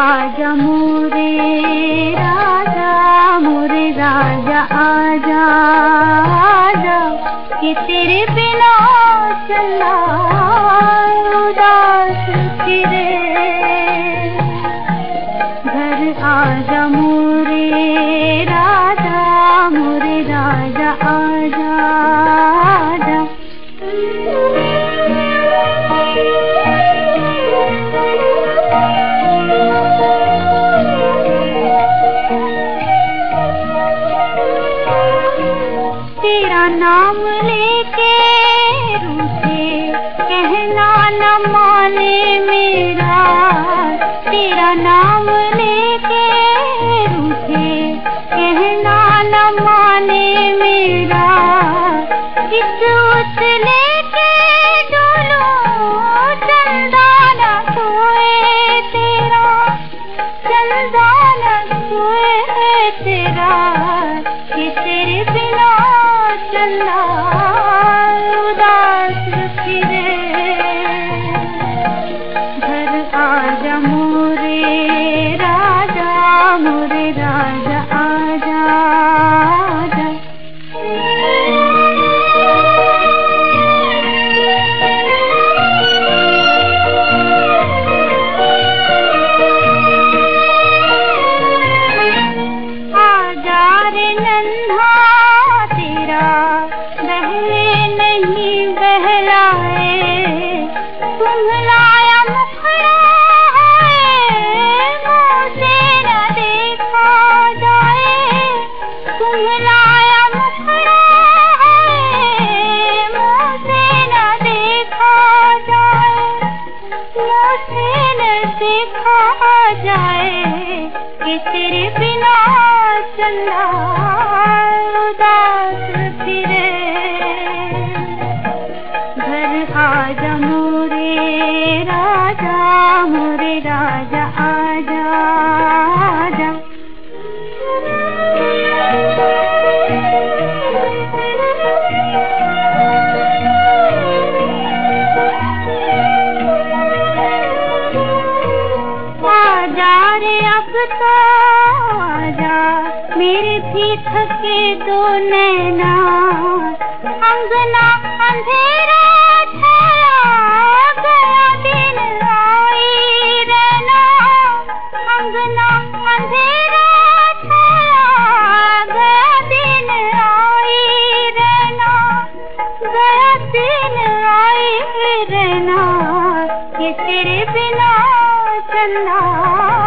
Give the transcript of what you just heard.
आजा मोरे राजा आजा आजा कि तेरे बिना चला उदास फिरे। घर आजा मोरे राजा आजा आजा। तेरा नाम लेके रूठे कहना न माने मेरा। तेरा नाम लेके रूठे कहना न माने मेरा। इस लेके डोलो चंदा न सोए तेरा। चंदा न सोए तेरा कि तेरे बिना चला उदास फिरे। घर आजा मोरे राजा आजा आजा। आजा रे नन्हा तेरा बहले नहीं बहलाए। कुम्हलाया मुखड़ा है मुँह से न देखा जाए। कुम्हलाया मुखड़ा है मुँह से न देखा जाए। मुँह से न देखा जाए कि तेरे बिना चला उदास फिरे। घर आजा मोरे राजा आजा आजा। आजा रे अब तो आजा मेरे भी थके दो नैना। अंगना अंधेरा छाया गया दिन आई रहना। अंगना अंधेरा छाया गया दिन आई रहना। गया दिन आई रहना कि तेरे बिना चला